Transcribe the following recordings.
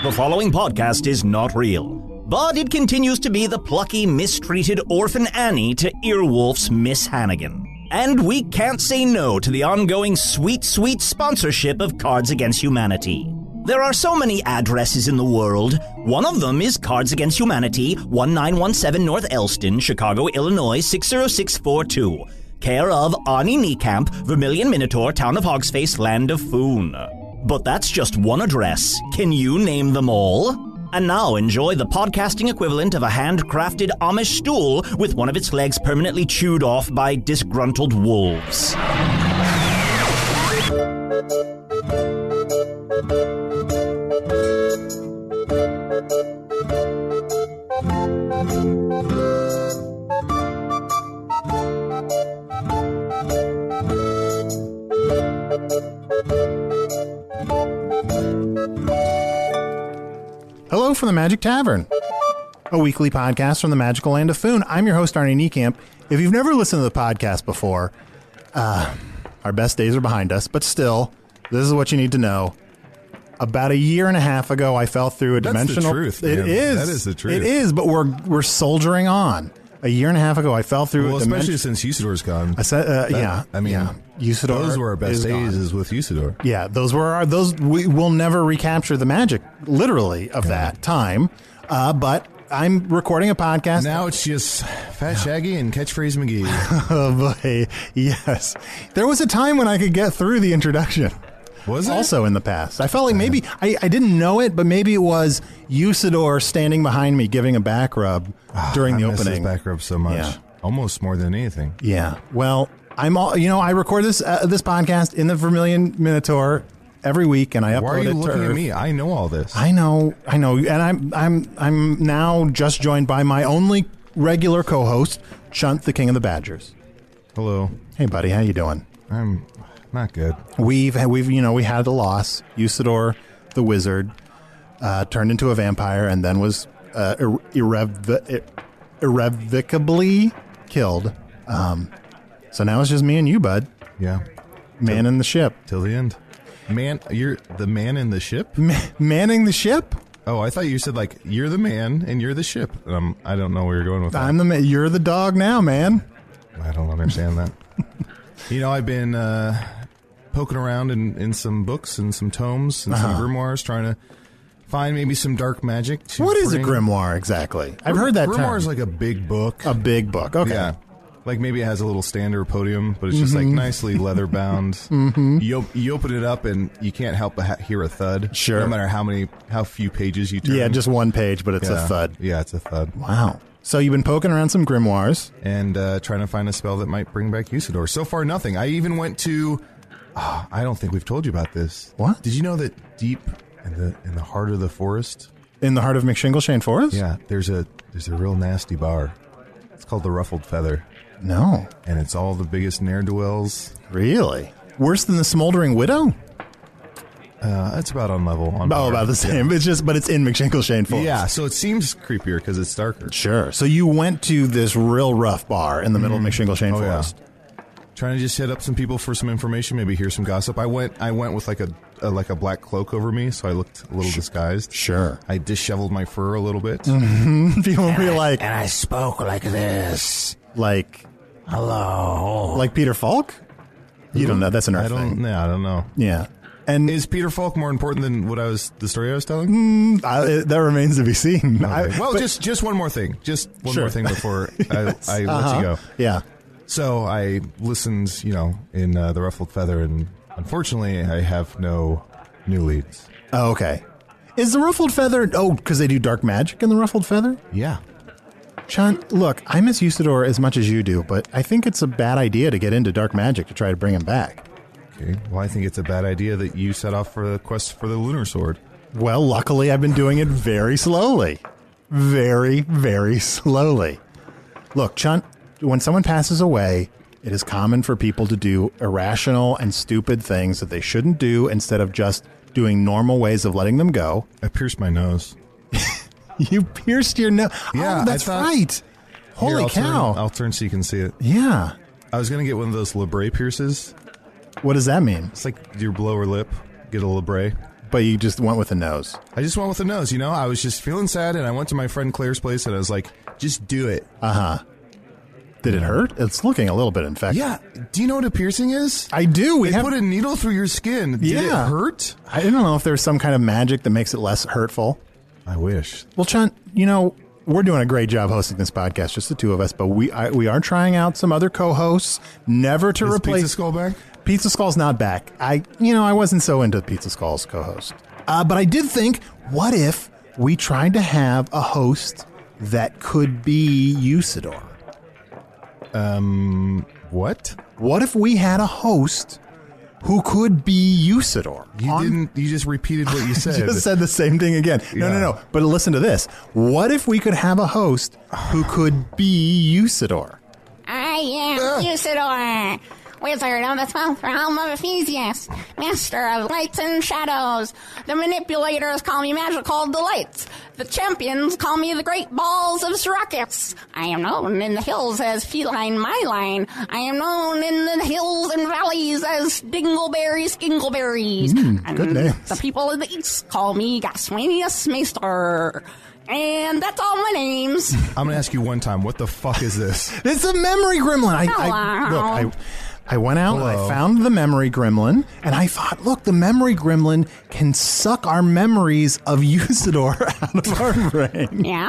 The following podcast is not real, but it continues to be the plucky, mistreated orphan Annie to Earwolf's Miss Hannigan. And we can't say no to the ongoing sweet, sweet sponsorship of Cards Against Humanity. There are so many addresses in the world. One of them is Cards Against Humanity, 1917 North Elston, Chicago, Illinois, 60642. Care of Arnie Niekamp, Vermilion Minotaur, Town of Hogsface, Land of Foon. But that's just one address. Can you name them all? And now enjoy the podcasting equivalent of a handcrafted Amish stool with one of its legs permanently chewed off by disgruntled wolves. Hello from the Magic Tavern, a weekly podcast from the magical land of Foon. I'm your host, Arnie Niekamp. If you've never listened to the podcast before, our best days are behind us, but still, this is what you need to know. About a year and a half ago, I fell through a dimensional... That's the truth, It man. is. That is the truth. It is, but we're soldiering on. A year and a half ago, I fell through Well, a especially dimension... since Usador's gone. I said, Yeah. Usador Those were our best is days gone. is with Usador. Yeah, we will never recapture the magic, literally, of that time. But I'm recording a podcast. Now it's just Fat Shaggy and Catchphrase McGee. Oh, boy. Yes. There was a time when I could get through the introduction. Was it? Also in the past. I felt like maybe, I didn't know it, but maybe it was Usador standing behind me giving a back rub during the I miss his opening. back rub so much. Yeah. Almost more than anything. Yeah. Well, I record this podcast in the Vermilion Minotaur every week, and I upload Why are you it to looking Earth. at me? I know all this. I know, and I'm now just joined by my only regular co-host, Chunt, the King of the Badgers. Hello. Hey, buddy, how you doing? I'm not good. We had a loss. Usador, the wizard, turned into a vampire and then was irrevocably killed. So now it's just me and you, bud. Yeah. Man in the ship. Till the end. Man, you're the man in the ship? Manning the ship? Oh, I thought you said, like, you're the man and you're the ship. I don't know where you're going with that. I'm the man. You're the dog now, man. I don't understand that. I've been poking around in some books and some tomes and some grimoires, trying to find maybe some dark magic. What is a grimoire exactly? I've heard that term. Grimoire is like a big book. A big book. Okay. Yeah. Like maybe it has a little stand or a podium, but it's just like nicely leather bound. Mm-hmm. You open it up and you can't help but hear a thud. Sure. No matter how few pages you turn. Yeah, just one page, but it's a thud. Yeah, it's a thud. Wow. So you've been poking around some grimoires. And trying to find a spell that might bring back Usador. So far, nothing. I even went to... I don't think we've told you about this. What? Did you know that deep in the heart of the forest... In the heart of McShingleshane Forest? Yeah, there's a real nasty bar. It's called the Ruffled Feather. No. And it's all the biggest ne'er-do-wells. Really? Worse than the Smoldering Widow? It's about on level. About the same. Yeah. But it's in McShingleshane Forest. Yeah, so it seems creepier because it's darker. Sure. So you went to this real rough bar in the middle of McShingleshane Forest. Yeah. Trying to just hit up some people for some information, maybe hear some gossip. I went with like a black cloak over me, so I looked a little disguised. Sure. I disheveled my fur a little bit. People will be like... And I spoke like this. Like... Hello. Like Peter Falk? You don't know. That's an Earth thing. I don't know. Yeah. And is Peter Falk more important than the story I was telling? That remains to be seen. Okay. Just one more thing. Just one more thing before I let you go. Yeah. So I listened, in the Ruffled Feather, and unfortunately, I have no new leads. Oh, okay. Is the Ruffled Feather... Oh, because they do dark magic in the Ruffled Feather? Yeah. Sean, look, I miss Usador as much as you do, but I think it's a bad idea to get into dark magic to try to bring him back. Okay. Well, I think it's a bad idea that you set off for the quest for the Lunar Sword. Well, luckily, I've been doing it very slowly. Very, very slowly. Look, Chunt, when someone passes away, it is common for people to do irrational and stupid things that they shouldn't do instead of just doing normal ways of letting them go. I pierced my nose. You pierced your nose. Yeah, oh, that's right. Holy cow. I'll turn so you can see it. Yeah. I was going to get one of those labrae pierces. What does that mean? It's like your lower lip. Get a labrae. but you just went with the nose. I just went with the nose. I was just feeling sad, and I went to my friend Claire's place, and I was like, just do it. Did it hurt? It's looking a little bit infected. Yeah. Do you know what a piercing is? I do. They put a needle through your skin. Did it hurt? I don't know if there's some kind of magic that makes it less hurtful. I wish. Well, Chunt, we're doing a great job hosting this podcast, just the two of us, but we are trying out some other co-hosts, never to replace... Pizza Skull back? Pizza Skull's not back. I wasn't so into Pizza Skull's co-host. But I did think, what if we tried to have a host that could be Usador? What? What if we had a host who could be Usador? You just repeated what you said. Just said the same thing again. No. But listen to this. What if we could have a host who could be Usador? I am Usador, wizard of the 12th realm of Ephesius, master of lights and shadows. The manipulators call me magical delights. The champions call me the great balls of Syracuse. I am known in the hills as Feline Myline. I am known in the hills and valleys as Dingleberry Skingleberries. Good names. The people in the east call me Gaswanius Maester. And that's all my names. I'm going to ask you one time, what the fuck is this? It's a memory gremlin. I went out and I found the memory gremlin, and I thought, look, the memory gremlin can suck our memories of Usador out of our brain. Yeah?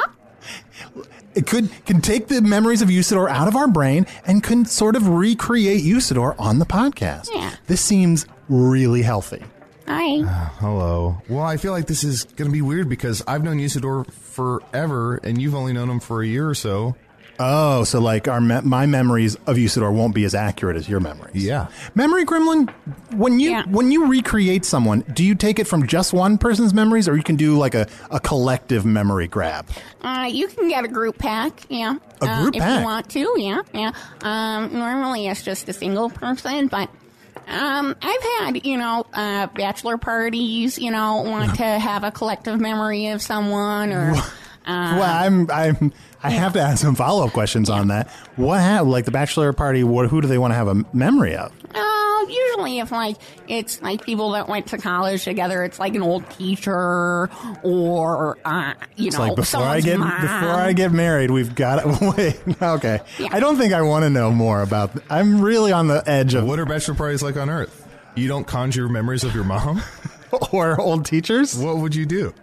It can take the memories of Usador out of our brain and can sort of recreate Usador on the podcast. Yeah. This seems really healthy. Hi. Hello. Well, I feel like this is going to be weird because I've known Usador forever, and you've only known him for a year or so. Oh, so like my memories of Usador won't be as accurate as your memories. Yeah. Memory gremlin, when you recreate someone, do you take it from just one person's memories, or you can do like a collective memory grab? You can get a group pack, yeah. A group pack? If you want to, yeah. Normally it's just a single person, but I've had, bachelor parties, want to have a collective memory of someone, or... Well, I have to ask some follow-up questions on that. Like the bachelor party, who do they want to have a memory of? Usually if it's like people that went to college together, it's like an old teacher or, it's like before I mom. get married, we've got to wait. Okay. Yeah. I don't think I want to know more about, I'm really on the edge of. What are bachelor parties like on Earth? You don't conjure memories of your mom? Or old teachers? What would you do?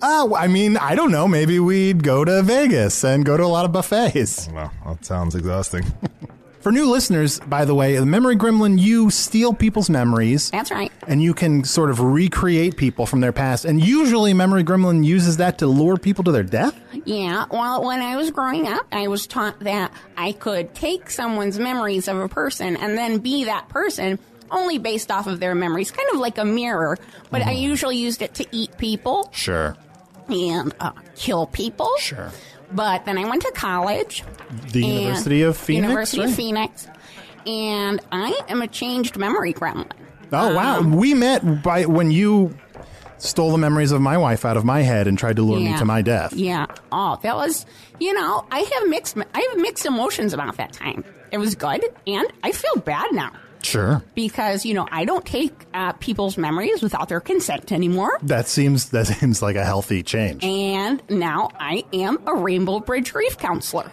I don't know. Maybe we'd go to Vegas and go to a lot of buffets. Well, that sounds exhausting. For new listeners, by the way, the Memory Gremlin, you steal people's memories. That's right. And you can sort of recreate people from their past. And usually Memory Gremlin uses that to lure people to their death? Yeah. Well, when I was growing up, I was taught that I could take someone's memories of a person and then be that person only based off of their memories, kind of like a mirror. But I usually used it to eat people. Sure. And kill people. Sure. But then I went to college. The University of Phoenix? University of Phoenix. And I am a changed memory gremlin. Oh, wow. We met when you stole the memories of my wife out of my head and tried to lure me to my death. Yeah. Oh, that was, I have mixed emotions about that time. It was good, and I feel bad now. Sure. Because, I don't take people's memories without their consent anymore. That seems like a healthy change. And now I am a Rainbow Bridge grief counselor.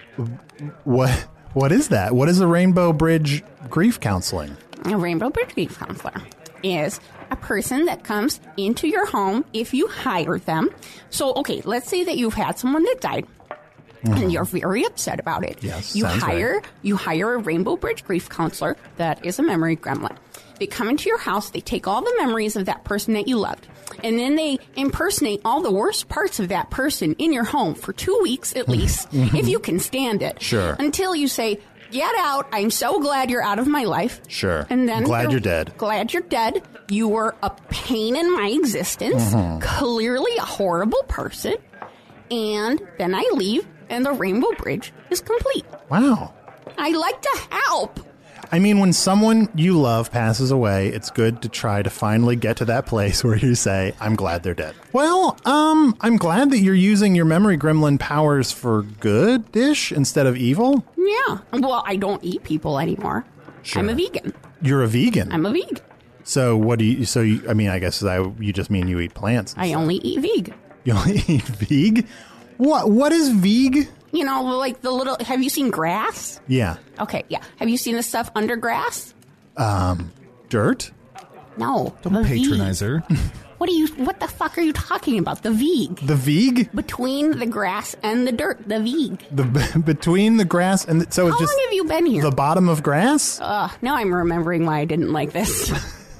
What is that? What is a Rainbow Bridge grief counseling? A Rainbow Bridge grief counselor is a person that comes into your home if you hire them. So, okay, let's say that you've had someone that died. And you're very upset about it. Yes, you hire a Rainbow Bridge grief counselor that is a memory gremlin. They come into your house, they take all the memories of that person that you loved, and then they impersonate all the worst parts of that person in your home for 2 weeks at least, if you can stand it. Sure. Until you say, "Get out, I'm so glad you're out of my life." Sure. And then glad you're dead. Glad you're dead. You were a pain in my existence, clearly a horrible person, and then I leave. And the Rainbow Bridge is complete. Wow. I like to help. I mean, when someone you love passes away, it's good to try to finally get to that place where you say, I'm glad they're dead. Well, I'm glad that you're using your memory gremlin powers for good-ish instead of evil. Yeah. Well, I don't eat people anymore. Sure. I'm a vegan. You're a vegan? I'm a vegan. So what do you? So you, I mean, I guess you just mean you eat plants. I only eat veg. You only eat veg. What is veg? You know, like the little. Have you seen grass? Yeah. Okay, yeah. Have you seen the stuff under grass? Dirt. No. Don't the patronize veg. her. What the fuck are you talking about? The veg. The veg. Between the grass and the dirt, the veg. Between the grass and so it's How just long have you been here? the bottom of grass. Now I'm remembering why I didn't like this.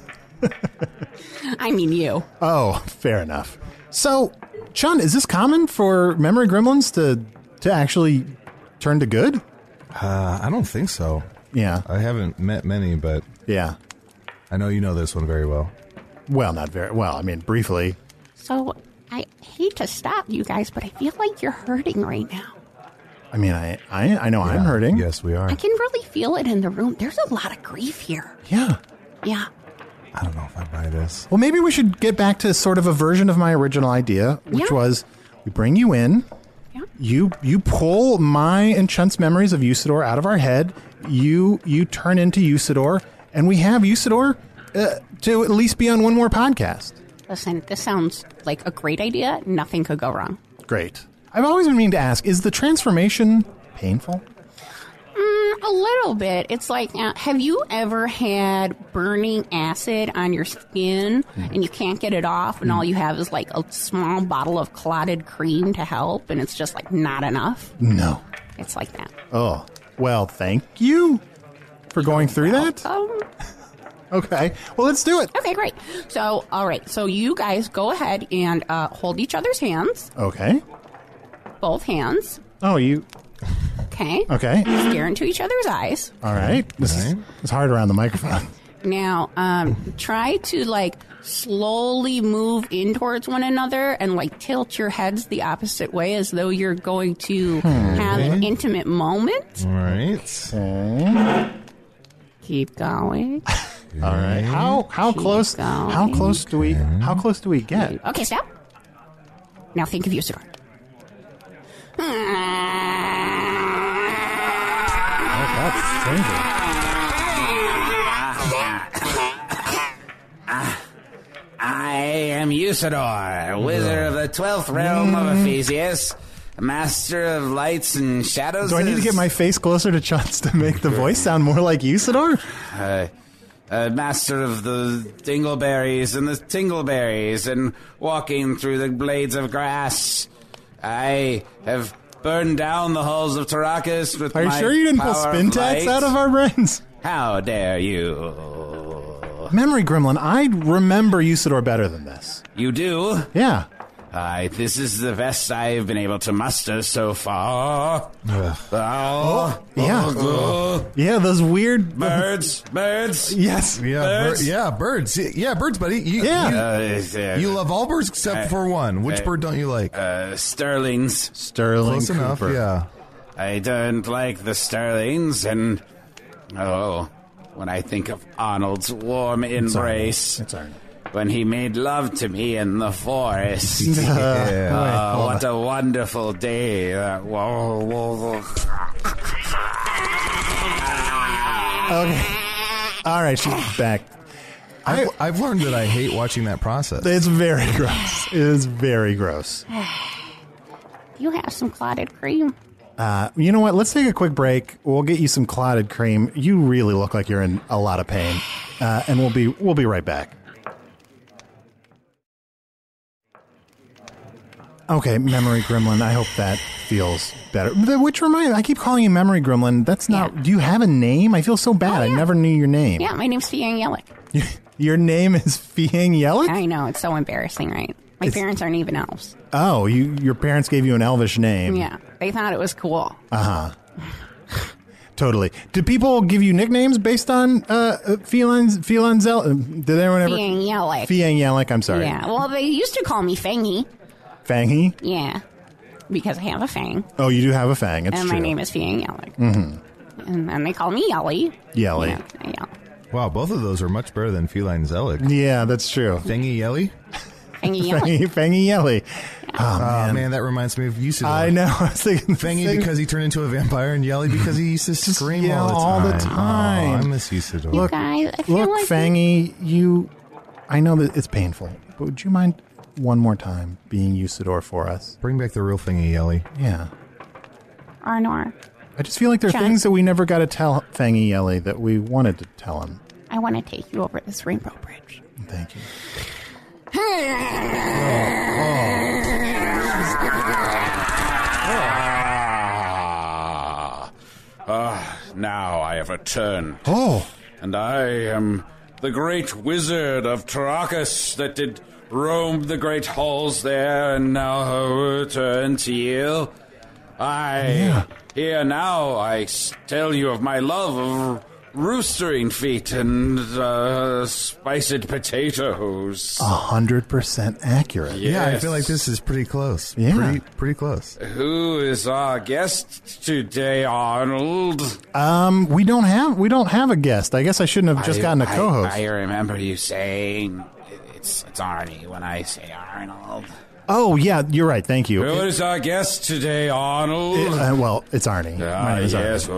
I mean you. Oh, fair enough. So, Chun, is this common for memory gremlins to actually turn to good? I don't think so. Yeah. I haven't met many, but Yeah. I know you know this one very well. Well, not very well. I mean, briefly. So, I hate to stop you guys, but I feel like you're hurting right now. I mean, I know I'm hurting. Yes, we are. I can really feel it in the room. There's a lot of grief here. Yeah. Yeah. I don't know if I buy this. Well, maybe we should get back to sort of a version of my original idea, which Yeah. was we bring you in. Yeah. You pull my and Chun's memories of Usador out of our head. You turn into Usador, and we have Usador to at least be on one more podcast. Listen, this sounds like a great idea. Nothing could go wrong. Great. I've always been meaning to ask: is the transformation painful? A little bit. It's like, have you ever had burning acid on your skin and you can't get it off, and all you have is like a small bottle of clotted cream to help, and it's just like not enough? No. It's like that. Oh, well, thank you for going through that. Okay. Well, let's do it. Okay, great. So, all right. So you guys go ahead and hold each other's hands, Okay. both hands. Oh, you. Okay. Okay. Stare into each other's eyes. All right. This is it's hard around the microphone. Now, try to like slowly move in towards one another and like tilt your heads the opposite way as though you're going to have an intimate moment. All right. Keep going. All right. How close? going. How close do we get? Okay, stop. Now think of Usador. That's changing. I am Usador, wizard of the 12th realm of Ephesius, master of lights and shadows. Do I need to get my face closer to Chun's to make the voice sound more like Usador? Master of the dingleberries and the tingleberries, and walking through the blades of grass. I have burned down the halls of Tarakas with my Are you sure you didn't pull power spin of tax light. out of our brains? How dare you? Memory Gremlin, I remember Usador better than this. You do? Yeah. This is the best I've been able to muster so far. Oh, Yeah. Yeah, those weird birds. Yes. Yeah, Birds? birds. Yeah, birds, buddy. Yeah. You love all birds except for one. Which bird don't you like? Sterlings. Sterling Close enough, Cooper. yeah. I don't like the Sterlings, and when I think of Arnold's warm embrace, It's all right. when he made love to me in the forest. Yeah. What a wonderful day that was. Okay. All right, she's back. I've learned that I hate watching that process. It's very gross. It is very gross. Do you have some clotted cream? You know what? Let's take a quick break. We'll get you some clotted cream. You really look like you're in a lot of pain, and we'll be right back. Okay, Memory Gremlin. I hope that feels better. Which reminds me, I keep calling you Memory Gremlin. That's not. Yeah. Do you have a name? I feel so bad. Oh, yeah. I never knew your name. Yeah, my name's Fiang Yelik. Your name is Fiang Yelik? I know, it's so embarrassing, right? My parents aren't even elves. Oh, your parents gave you an elvish name. Yeah, they thought it was cool. Totally. Do people give you nicknames based on felines? Did anyone ever? Fiang Yelik. Fiang Yelik. I'm sorry. Yeah, well, they used to call me Fangy. Fangy? Yeah, because I have a fang, Oh, you do have a fang. It's and true. my name is Fiang Yelik. Mm-hmm. And then they call me Yelly. Yelly. Yeah. Wow, both of those are much better than Feline Zelic. Yeah, that's true. Thingy Yelly? Fangy Yelly. Fangy Yelly. Oh, man, that reminds me of Usador. I know. I was thinking Fangy because he turned into a vampire, and Yelly because he used to scream yell all the time. time. Oh, I miss Usador. Look, guys, I feel like Fangy, I know that it's painful, but would you mind one more time being Usador for us? Bring back the real Fangy, Yelly. Yeah. Arnor, I just feel like there are John. things that we never got to tell Fangy Yelly that we wanted to tell him. I want to take you over this rainbow bridge. Thank you. Now I have returned. Oh, And I am the great wizard of Tarakas that did roam the great halls there, and now return to you. Here now I tell you of my love of roostering feet and spiced potatoes. 100% accurate. Yeah, I Yes. feel like this is pretty close. Yeah. Pretty close. Who is our guest today, Arnold? We don't have a guest. I guess I shouldn't have just gotten a co-host. I remember you saying it's Arnie when I say Arnold. Oh, yeah, you're right. Thank you. Who is our guest today, Arnold? Well, it's Arnie. My name is Arnie. Yes.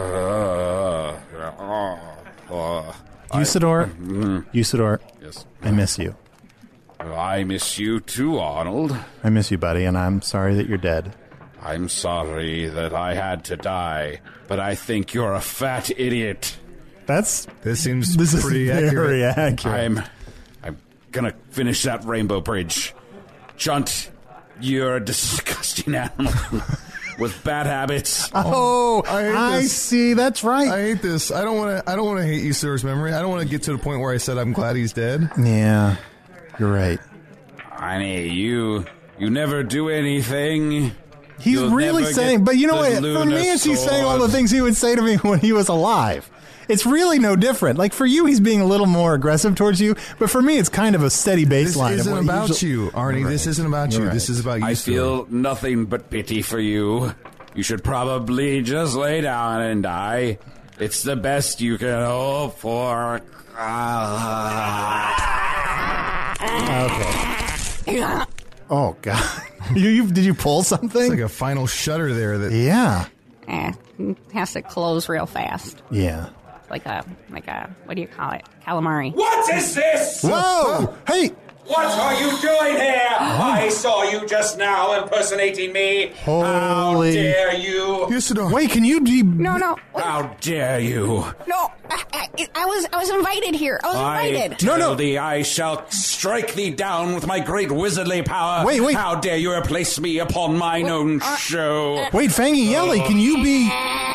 Usador, Yes. I miss you. I miss you too, Arnold. I miss you, buddy, and I'm sorry that you're dead. I'm sorry that I had to die, but I think you're a fat idiot. This This seems is pretty very accurate. accurate. I'm gonna finish that rainbow bridge. Chunt, you're a disgusting animal with bad habits. Oh, I hate I this. see. That's right. I hate this. I don't want to hate Usador's memory. I don't want to get to the point where I said I'm glad he's dead. Yeah, you're right. Honey, you never do anything. He's You'll really never saying, get but you know the what? For me, Luna it's he's saying all the sword. things he would say to me when he was alive. It's really no different. Like for you, he's being a little more aggressive towards you, but for me, it's kind of a steady This baseline. isn't of what he about usually- you, Arnie. You're This right. isn't about You're you. right. This is about you. I feel nothing but pity for you. You should probably just lay down and die. It's the best you can hope for. Okay. Oh God! Did you pull something? It's like a final shudder there. That Yeah. Has to close real fast. Yeah. Like a what do you call it? Calamari. What is this? Whoa! Hey! What are you doing here? I saw you just now impersonating me. How Holy- dare you? Usador. Wait, can you? No. Wait, How dare you? no. I was invited here. I was I invited. tell thee I shall strike thee down with my great wizardly power. Wait. How dare you replace me upon mine own show? Wait, Fangy Yelly, can you be?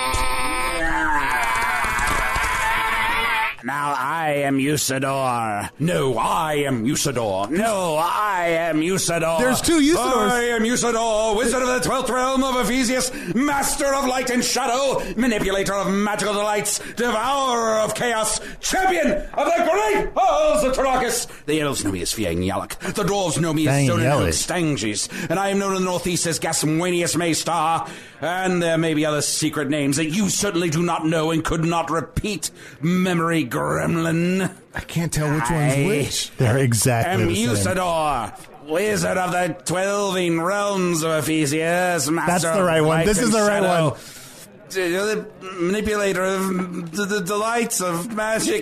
Now I am Usador. No, I am Usador. No, I am Usador. There's two Usadors. I am Usador, wizard of the 12th realm of Ephesius, master of light and shadow, manipulator of magical delights, devourer of chaos, champion of the great halls of Tarakas. The elves know me as Fiang Yalak. The dwarves know me as Fiang Stonen Yalak. Stanges. And I am known in the northeast as Gasmwanius Maystar. And there may be other secret names that you certainly do not know and could not repeat, memory gremlin. I can't tell which one's which. They're exactly Am the same. Usador, wizard of the 12 realms of Ephesius, master That's the of right one. light This is and the right shadow, one. The manipulator of the delights of magic.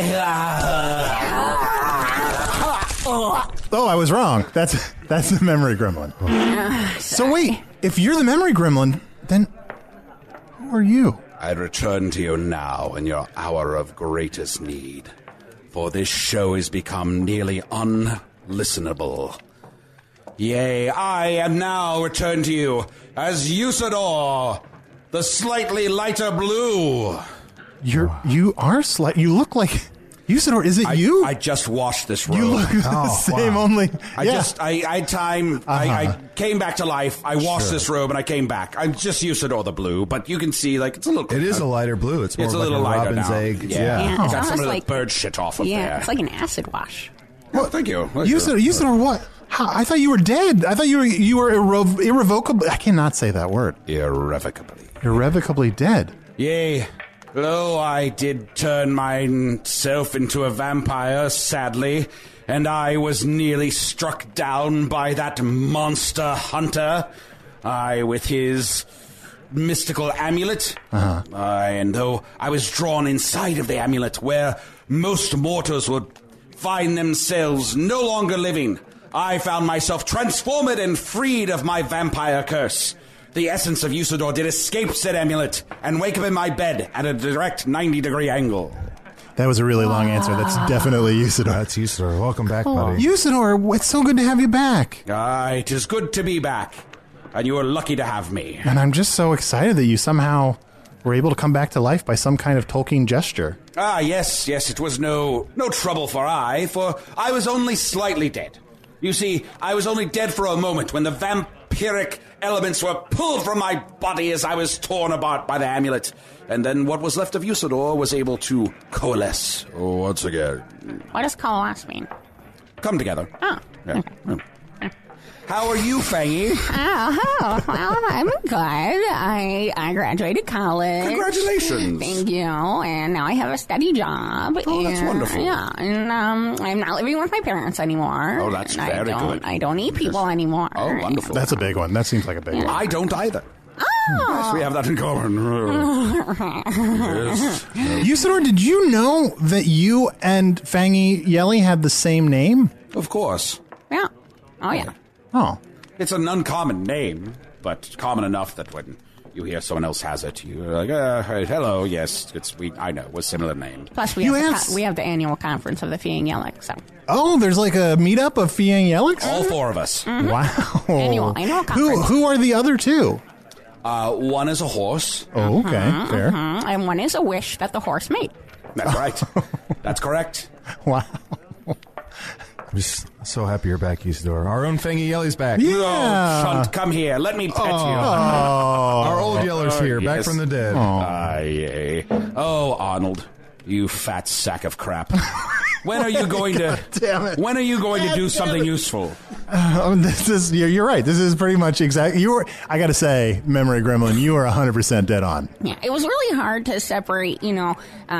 Oh, I was wrong. That's the memory gremlin. So wait, if you're the memory gremlin, then who are you? I return to you now in your hour of greatest need, for this show has become nearly unlistenable. Yea, I am now returned to you as Usador, the slightly lighter blue. You are slight. You look like Usador. Is it you? I just washed this robe. you look the same. wow. Only I came back to life. I washed this robe and I came back. I'm just Usador the blue, but you can see like it's a little. It is a lighter blue. It's more It's a like little lighter robin's now. egg. Yeah. Got It's some of almost the like- bird shit off of Yeah, there. it's like an acid wash. Oh, thank you. Usador. What? How, I thought you were dead. I thought you were irrevocably. I cannot say that word. Irrevocably. Irrevocably dead. Yea, Lo, I did turn myself into a vampire, sadly, and I was nearly struck down by that monster hunter. With his mystical amulet. And though I was drawn inside of the amulet, where most mortals would find themselves no longer living, I found myself transformed and freed of my vampire curse. The essence of Usador did escape said amulet and wake up in my bed at a direct 90-degree angle. That was a really long answer. That's definitely Usador. That's Usador. Welcome back, buddy. Usador, it's so good to have you back. It is good to be back. And you are lucky to have me. And I'm just so excited that you somehow were able to come back to life by some kind of Tolkien gesture. Yes, it was no trouble for I was only slightly dead. You see, I was only dead for a moment when the vampiric elements were pulled from my body as I was torn apart by the amulet. And then what was left of Usador was able to coalesce once again. What does coalesce mean? Come together. Oh. Yeah. How are you, Fangy? Well, I'm good. I graduated college. Congratulations. Thank you. And now I have a steady job. Oh, that's wonderful. Yeah, and I'm not living with my parents anymore. Oh, that's very good. I don't eat people anymore. Oh, wonderful. That's a big one. That seems like a big one. I don't either. Oh. Yes, we have that in common. Yes. Usador, did you know that you and Fangy Yelly had the same name? Of course. Yeah. Oh, yeah. Oh. It's an uncommon name, but common enough that when you hear someone else has it, you're like, hello, yes, I know, we're similar names. Plus, we have the annual conference of the Fiang Yellic, so. Oh, there's like a meetup of Fiang Yellics? All four of us. Mm-hmm. Wow. Annual conference. Who are the other two? One is a horse. Oh, okay, fair. And one is a wish that the horse made. That's right. That's correct. Wow. I'm just so happy you're back, Usador. Our own Fangy Yelly's back. Yeah. Oh, Chunt, come here. Let me pet you. Our old Yeller's here, back yes. from the dead. Yay. Oh, Arnold, you fat sack of crap. When are you going to? Damn it. When are you going to do something useful? You're right. This is pretty much exactly. I got to say, Memory Gremlin, you are 100% dead on. Yeah, it was really hard to separate, the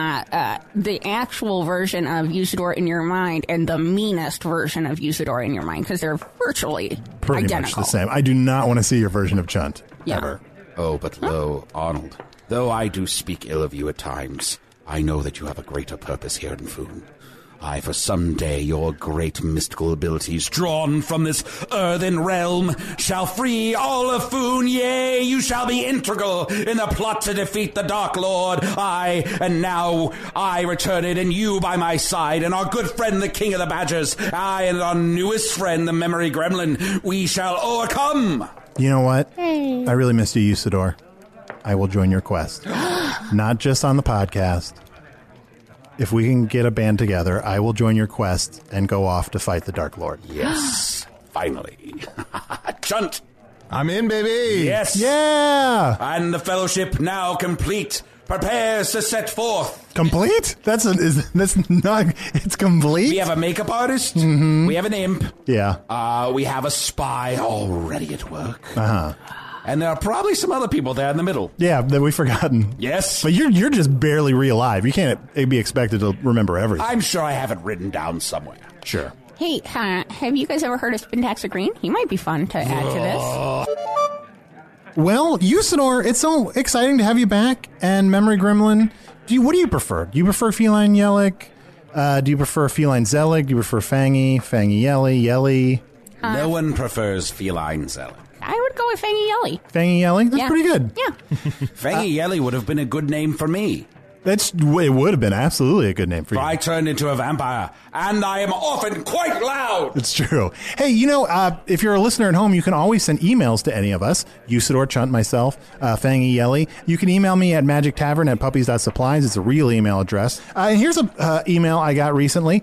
actual version of Usador in your mind and the meanest version of Usador in your mind, because they're virtually Pretty identical. much the same. I do not want to see your version of Chunt. Yeah. Ever. Oh, but lo, Arnold, though I do speak ill of you at times, I know that you have a greater purpose here in Foon. For some day your great mystical abilities, drawn from this earthen realm, shall free all of Foon. Yea, you shall be integral in the plot to defeat the Dark Lord. And now I return it, and you by my side, and our good friend the King of the Badgers, and our newest friend, the Memory Gremlin, we shall overcome. You know what? I really missed you, Usador. I will join your quest. Not just on the podcast. If we can get a band together, I will join your quest and go off to fight the Dark Lord. Yes, finally. Chunt. I'm in, baby. Yes. Yeah. And the fellowship now complete prepares to set forth. Complete? That's not. It's complete. We have a makeup artist. Mm-hmm. We have an imp. Yeah. We have a spy already at work. Uh-huh. And there are probably some other people there in the middle. Yeah, that we've forgotten. Yes. But you're just barely alive. You can't be expected to remember everything. I'm sure I have it written down somewhere. Sure. Hey, have you guys ever heard of Spintaxa Green? He might be fun to add to this. Well, Usador, it's so exciting to have you back. And Memory Gremlin, what do you prefer? Do you prefer Feline Yellic? Do you prefer Feline Zellig? Do you prefer Fangy Yelly? No one prefers Feline Zellig. I would go with Fangy Yelly. Fangy Yelly? That's pretty good. Yeah. Fangy Yelly would have been a good name for me. It would have been absolutely a good name for you. I turned into a vampire, and I am often quite loud. It's true. Hey, if you're a listener at home, you can always send emails to any of us, Usador, Chunt, myself, Fangy Yelly. You can email me at magictavern@puppies.supplies. It's a real email address. And here's an email I got recently.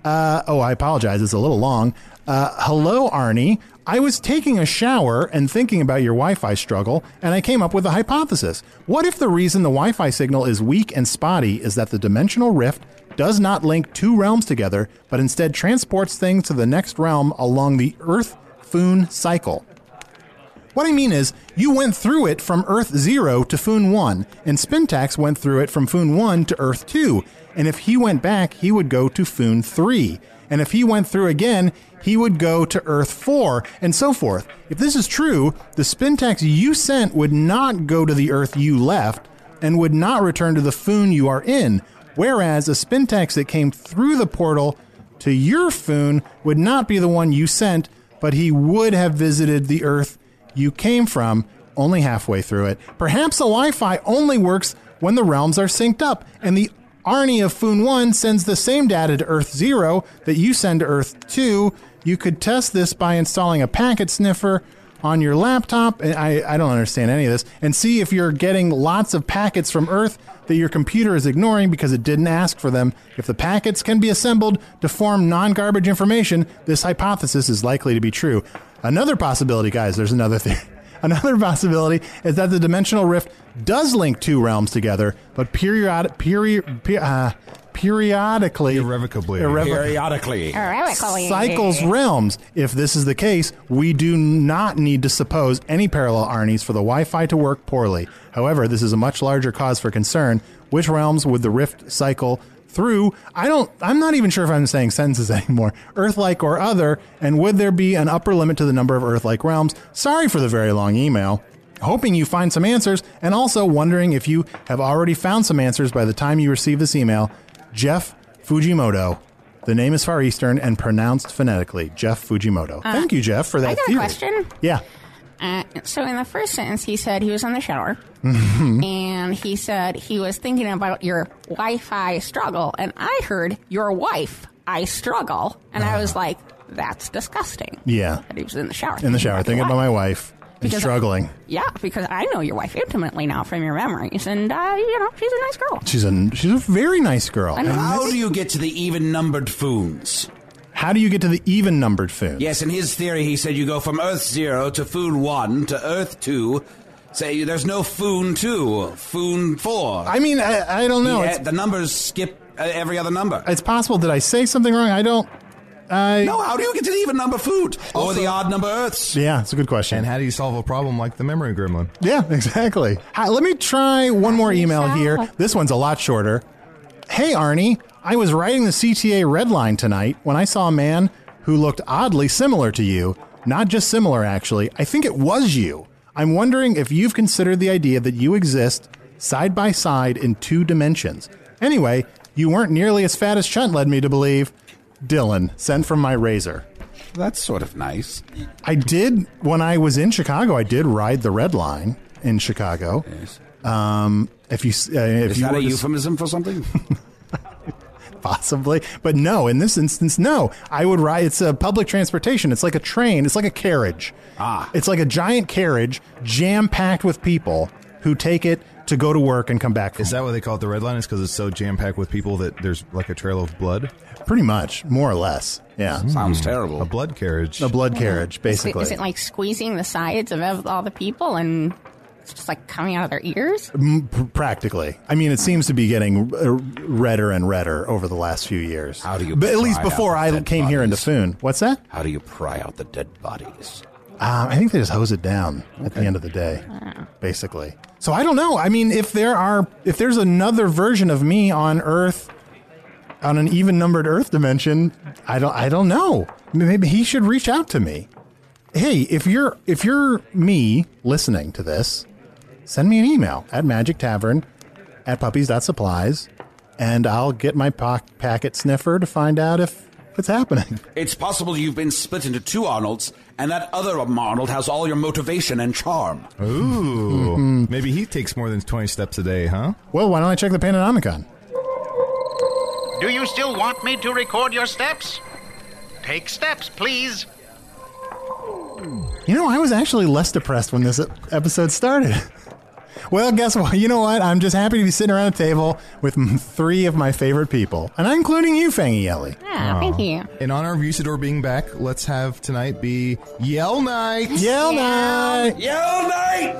I apologize. It's a little long. Hello, Arnie. I was taking a shower and thinking about your Wi-Fi struggle, and I came up with a hypothesis. What if the reason the Wi-Fi signal is weak and spotty is that the dimensional rift does not link two realms together, but instead transports things to the next realm along the Earth-Foon cycle? What I mean is, you went through it from Earth 0 to Foon 1, and Spintax went through it from Foon 1 to Earth 2. And if he went back, he would go to Foon 3. And if he went through again, he would go to Earth 4, and so forth. If this is true, the Spintax you sent would not go to the Earth you left, and would not return to the Foon you are in, whereas a Spintax that came through the portal to your Foon would not be the one you sent, but he would have visited the Earth you came from, only halfway through it. Perhaps the Wi-Fi only works when the realms are synced up, and the Arnie of Foon 1 sends the same data to Earth 0 that you send to Earth 2. You could test this by installing a packet sniffer on your laptop. I don't understand any of this. And see if you're getting lots of packets from Earth that your computer is ignoring because it didn't ask for them. If the packets can be assembled to form non-garbage information, this hypothesis is likely to be true. Another possibility, guys, there's another thing. Another possibility is that the dimensional rift does link two realms together, but periodically cycles realms. If this is the case, we do not need to suppose any parallel Arnies for the Wi-Fi to work poorly. However, this is a much larger cause for concern. Which realms would the rift cycle through? I'm not even sure if I'm saying sentences anymore. Earth-like or other, and would there be an upper limit to the number of Earth-like realms? Sorry for the very long email. Hoping you find some answers, and also wondering if you have already found some answers by the time you receive this email. Jeff Fujimoto. The name is Far Eastern and pronounced phonetically. Jeff Fujimoto. Thank you, Jeff, for that I got theory. a question. Yeah. So in the first sentence, he said he was in the shower, and he said he was thinking about your Wi-Fi struggle, and I heard your wife, I struggle, and I was like, that's disgusting. Yeah. That he was in the shower. In the shower, thinking about my wife and struggling. Yeah, because I know your wife intimately now from your memories, and, she's a nice girl. She's a very nice girl. How do you get to the even-numbered Foons? How do you get to the even-numbered Foon? Yes, in his theory, he said you go from Earth 0 to Foon 1 to Earth 2. Say there's no Foon 2, Foon 4. I mean, I don't know. The numbers skip every other number. It's possible. Did I say something wrong? No, how do you get to the even number Food? Or the odd number Earths? Yeah, it's a good question. And how do you solve a problem like the memory gremlin? Yeah, exactly. Let me try one more email here. This one's a lot shorter. Hey, Arnie. I was riding the CTA Red Line tonight when I saw a man who looked oddly similar to you. Not just similar, actually. I think it was you. I'm wondering if you've considered the idea that you exist side by side in 2 dimensions. Anyway, you weren't nearly as fat as Chunt led me to believe. Dylan, sent from my razor. That's sort of nice. I did, when I was in Chicago, I did ride the Red Line in Chicago. Yes. Is that a euphemism for something? Possibly, but no, in this instance, no. I would ride, it's a public transportation. It's like a train. It's like a carriage. It's like a giant carriage jam-packed with people who take it to go to work and come back. Is that what they call it, the Red Line? Is because it's so jam-packed with people that there's like a trail of blood? Pretty much, more or less. Yeah. Sounds terrible. A blood carriage. A blood carriage, basically. Is it like squeezing the sides of all the people and it's just like coming out of their ears? Practically. I mean, it seems to be getting redder and redder over the last few years. How do you But at least before I came here into Foon. What's that? How do you pry out the dead bodies? I think they just hose it down at the end of the day, basically. So I don't know. I mean, if there's another version of me on Earth, on an even-numbered Earth dimension, I don't know. Maybe he should reach out to me. Hey, if you're me listening to this, send me an email at magictavern@puppies.supplies, and I'll get my packet sniffer to find out if it's happening. It's possible you've been split into 2 Arnolds, and that other Arnold has all your motivation and charm. Ooh. Maybe he takes more than 20 steps a day, huh? Well, why don't I check the Panonomicon? Do you still want me to record your steps? Take steps, please. You know, I was actually less depressed when this episode started. Well, guess what? You know what? I'm just happy to be sitting around a table with 3 of my favorite people. And I'm including you, Fangy Yelly. Yeah, thank you. In honor of Usador being back, let's have tonight be Yell Night! Yell Night! Yell Night!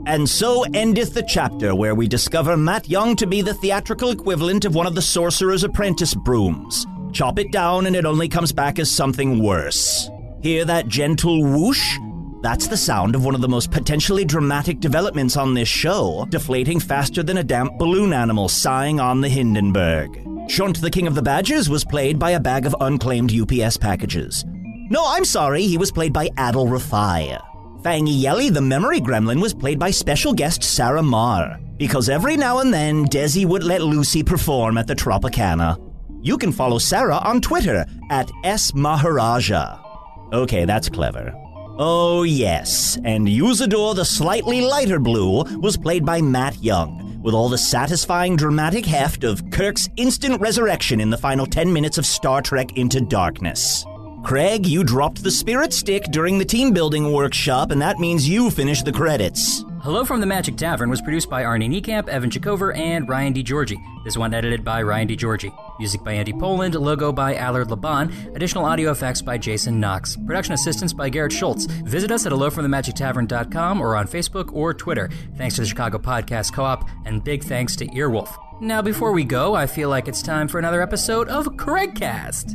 And so endeth the chapter where we discover Matt Young to be the theatrical equivalent of one of the Sorcerer's Apprentice brooms. Chop it down and it only comes back as something worse. Hear that gentle whoosh? That's the sound of one of the most potentially dramatic developments on this show, deflating faster than a damp balloon animal sighing on the Hindenburg. Shunt, the King of the Badgers, was played by a bag of unclaimed UPS packages. No, I'm sorry, he was played by Adol Rafai. Fangy Yelly, the memory gremlin, was played by special guest Sarah Marr, because every now and then Desi would let Lucy perform at the Tropicana. You can follow Sarah on Twitter at @smaharaja. Okay, that's clever. Oh yes, and Usador the slightly lighter blue was played by Matt Young, with all the satisfying dramatic heft of Kirk's instant resurrection in the final 10 minutes of Star Trek Into Darkness. Craig, you dropped the spirit stick during the team building workshop, and that means you finished the credits. Hello from the Magic Tavern was produced by Arnie Niekamp, Evan Chikover, and Ryan DiGiorgi. This one edited by Ryan DiGiorgi. Music by Andy Poland, logo by Allard Laban, additional audio effects by Jason Knox. Production assistance by Garrett Schultz. Visit us at hellofromthemagictavern.com or on Facebook or Twitter. Thanks to the Chicago Podcast Co-op, and big thanks to Earwolf. Now, before we go, I feel like it's time for another episode of Craigcast.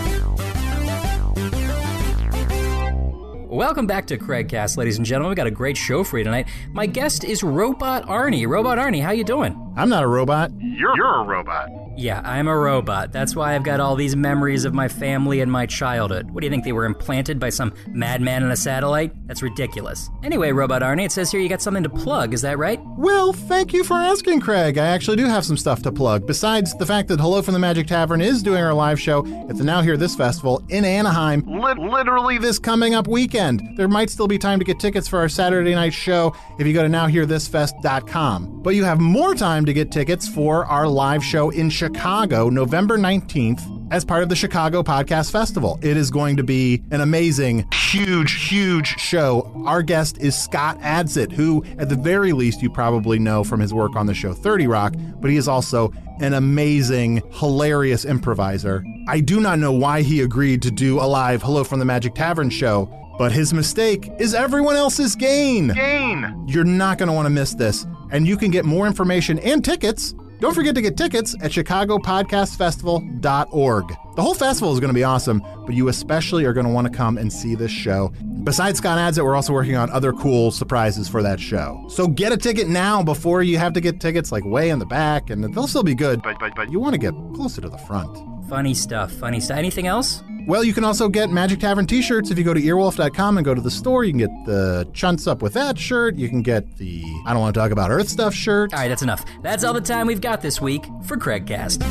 Welcome back to Craigcast, ladies and gentlemen. We got a great show for you tonight. My guest is Robot Arnie. Robot Arnie, how you doing? I'm not a robot. You're a robot. Yeah, I'm a robot. That's why I've got all these memories of my family and my childhood. What do you think, they were implanted by some madman in a satellite? That's ridiculous. Anyway, Robot Arnie, it says here you got something to plug, is that right? Well, thank you for asking, Craig. I actually do have some stuff to plug. Besides the fact that Hello from the Magic Tavern is doing our live show at the Now Hear This Festival in Anaheim, literally this coming up weekend. There might still be time to get tickets for our Saturday night show if you go to nowhearthisfest.com. But you have more time to get tickets for our live show in Chicago, November 19th, as part of the Chicago Podcast Festival. It is going to be an amazing, huge show. Our guest is Scott Adsit, who, at the very least, you probably know from his work on the show 30 Rock, but he is also an amazing, hilarious improviser. I do not know why he agreed to do a live Hello from the Magic Tavern show, but his mistake is everyone else's gain. You're not going to want to miss this. And you can get more information and tickets. Don't forget to get tickets at chicagopodcastfestival.org. The whole festival is going to be awesome, but you especially are going to want to come and see this show. Besides Scott Adsit, we're also working on other cool surprises for that show. So get a ticket now before you have to get tickets like way in the back, and they'll still be good, but you want to get closer to the front. Funny stuff. Anything else? Well, you can also get Magic Tavern t-shirts if you go to earwolf.com and go to the store. You can get the Chunts Up With That shirt. You can get the I Don't Want to Talk About Earth Stuff shirt. All right, that's enough. That's all the time we've got this week for Craigcast.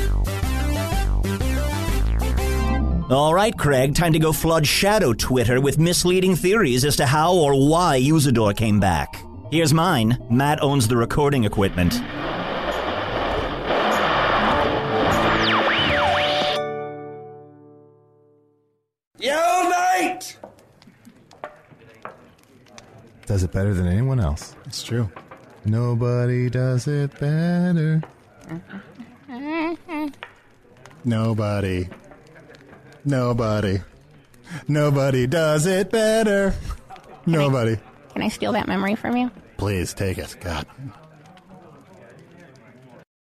All right, Craig, time to go flood Shadow Twitter with misleading theories as to how or why Usador came back. Here's mine. Matt owns the recording equipment. Yell Knight! Does it better than anyone else. It's true. Nobody does it better. Nobody does it better. Nobody. Can I steal that memory from you? Please take it, God.